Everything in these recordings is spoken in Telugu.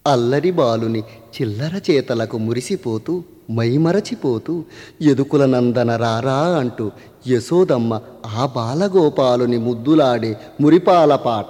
అల్లరి బాలుని చిల్లర చేతలకు మురిసిపోతూ మైమరచిపోతూ ఎదుకుల నందన రారా అంటూ యశోదమ్మ ఆ బాలగోపాలుని ముద్దులాడే మురిపాల పాట.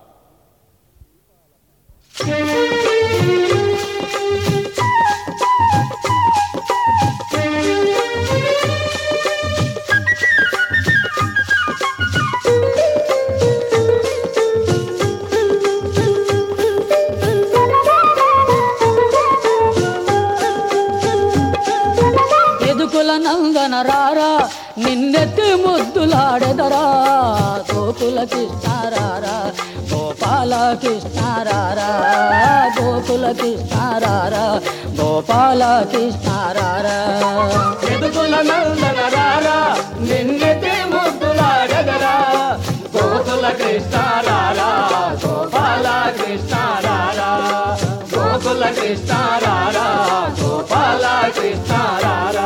నందన రారా నిన్నెత్తి ముద్దులాడెదరా గోకుల కృష్ణ రారా గోపాల కృష్ణ రారా గోకుల కృష్ణ రారా గోపాల కృష్ణ రారా ఎదుకుల నందన రారా నిన్నెత్తి ముద్దులాడెదరా గోకుల కృష్ణ రారా గోపాల కృష్ణ రారా గోకుల కృష్ణ రారా గోపాల కృష్ణ రారా.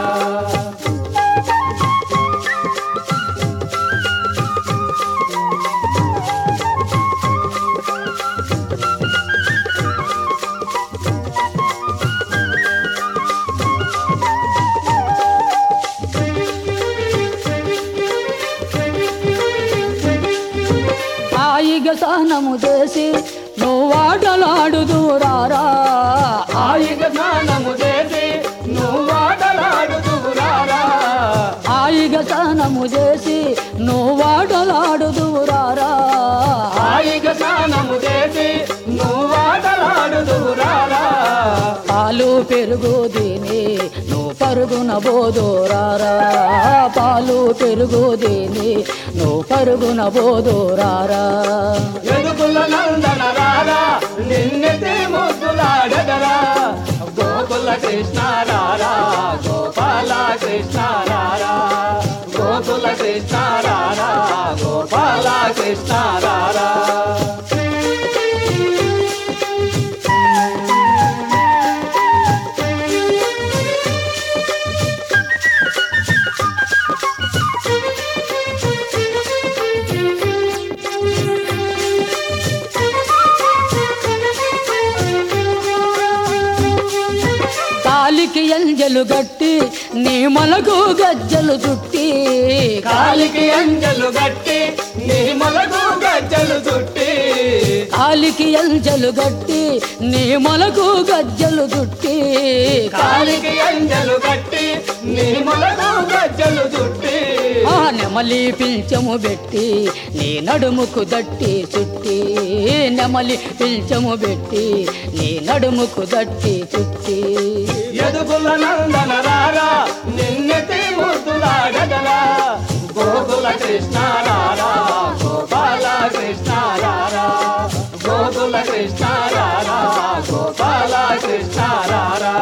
హాయిగా స్నానము చేసి నువ్వాటలాడుదురారా హాయిగా స్నానము చేసి నువ్వాటలాడుదురారా హాయిగా స్నానము చేసి నువ్వాటలాడుదురారా హాయిగా స్నానము చేసి నువ్వాటలాడుదురారా పాలు పెరుగు దీని నువ్వు పరుగున బోధోరారా పాలు పెరుగు దీని నువ్వు పరుగున బోధోరారా ఎదుకుల నందన రారా నిన్నెత్తి ముద్దులాడెదరా గోకుల కృష్ణ రారా గోపాల కృష్ణ రారా గోకుల కృష్ణ రారా గోపాల కృష్ణ రారా. కాలికి అంజలు గట్టి నీ మొలకు గజ్జలు చుట్టి కాలికి అంజలు గట్టి నీ మొలకు గజ్జలు చుట్టి కాలికి అంజలు గట్టి నీ మొలకు గజ్జలు చుట్టి కాలికి అంజలు గట్టి నీ మొలకు గజ్జలు చుట్టి ఆ నెమలి పిల్చము పెట్టి నీ నడుముకు దట్టి చుట్టి నెమలి పిల్చము పెట్టి నీ నడుముకు దట్టి చుట్టి ఎదుకుల నందన రారా నిన్నెత్తి ముద్దులాడెదరా గోకుల కృష్ణ రారా గోపాల కృష్ణ రారా గోకుల కృష్ణ రారా గోపాల కృష్ణ రారా.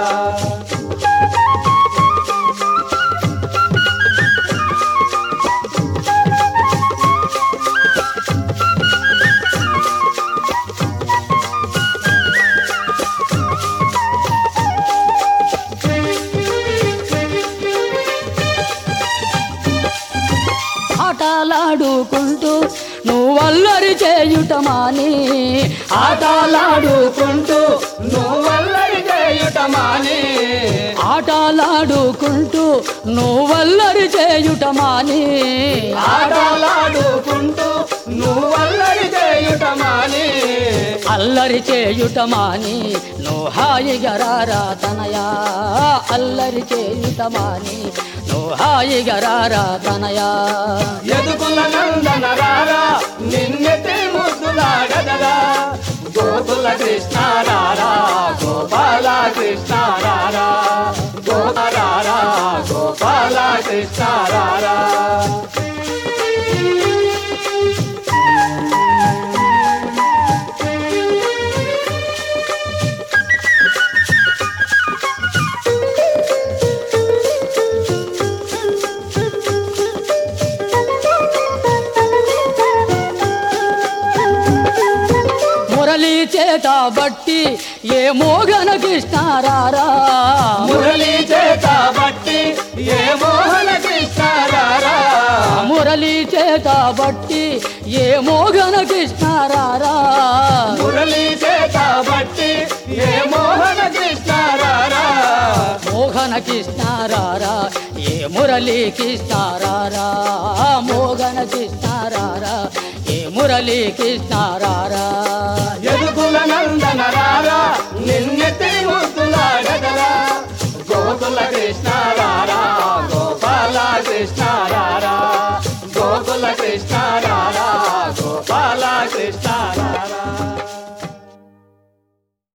ఆటలాడుకుంటూ నువ్వల్లరి చేయుటమాని ఆటలాడుకుంటూ నువ్వల్లరి చేయుటమాని ఆటలాడుకుంటూ నువ్వల్లరి చేయుటమాని ఆటలాడుకుంటూ నువ్వల్లరి చేయుటమాని అల్లరి చేయుటమాని నువ్వు హాయిగా రారా తనయా అల్లరి చేయుటమాని నువ్వు హాయిగా రారా తనయా ఎదుకుల నందన రారా నిన్నెత్తి ముద్దులాడెదరా గోకుల కృష్ణ రారా గోపాల కృష్ణ రారా గోపాల రారా గోపాల కృష్ణ రారా. మురళి చేత బట్టి ఏ మోగన కృష్ణ రారా మురళి చేత బట్టి ఏ మోహన కృష్ణ రారా మురళి చేత బట్టి ఏ మోగన కృష్ణ రారా మురళి చేత బట్టి బట్టి ఏ మోహన కృష్ణ రారా మోహన కృష్ణ రారా ఏ మురళీ కృష్ణ రారా మోహన కృష్ణ రారా ఏ మురళీ కృష్ణ రారా యదుకుల నందన రారా నిన్నెత్తి ముద్దులాడగరా గోకుల కృష్ణ రారా గోపాల కృష్ణ రారా గోకుల కృష్ణ రారా గోపాల కృష్ణ రారా